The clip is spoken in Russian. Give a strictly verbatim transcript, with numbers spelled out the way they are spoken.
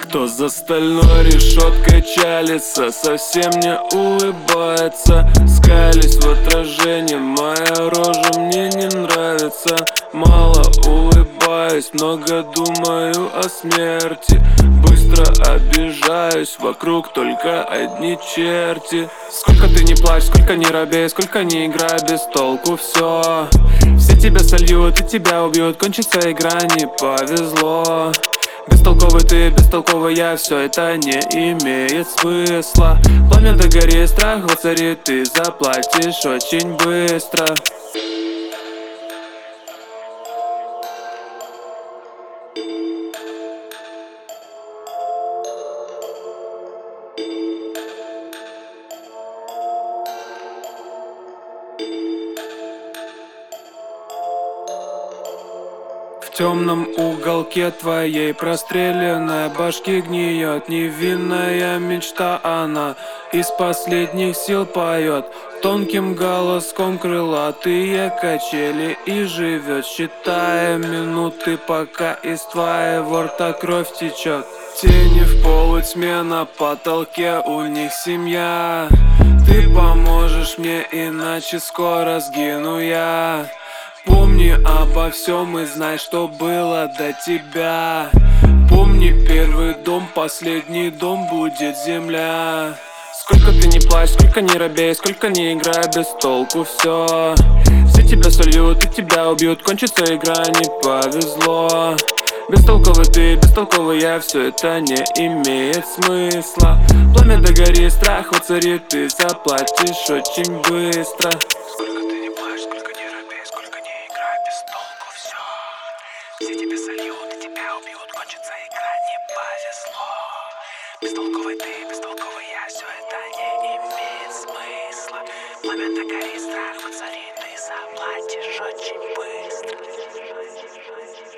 Кто за стальной решеткой чалится, совсем не улыбается. Скались в отражении, моя рожа мне не нравится. Мало улыбаюсь, много думаю о смерти. Быстро обижаюсь, вокруг только одни черти. Сколько ты не плачь, сколько не робей, сколько не играй, без толку все. Все тебя сольют и тебя убьют, кончится игра, не повезло. Бестолковый ты, бестолковый я, все это не имеет смысла. Пламя догорит, страх воцарит, ты заплатишь очень быстро. В темном уголке твоей простреленной башки гниет невинная мечта, она из последних сил поет тонким голоском крылатые качели и живет, считая минуты, пока из твоего рта кровь течет. Тени в полутьме, на потолке у них семья. Ты поможешь мне, иначе скоро сгину я. Помни обо всем и знай, что было до тебя. Помни первый дом, последний дом будет земля. Сколько ты не плачь, сколько не робей, сколько не играй, без толку все. Все тебя сольют и тебя убьют, кончится игра, не повезло. Бестолковый ты, бестолковый я, все это не имеет смысла. Пламя догорит, страх воцарит, ты заплатишь очень быстро. Сколько ты не плачь, сколько не робей, сколько не играй, без толку все. Все тебя сольют и тебя убьют, кончится игра, не повезло. Бестолковый ты, бестолковый я, все это не имеет смысла. Пламя догорит, страх воцарит, ты заплатишь очень быстро.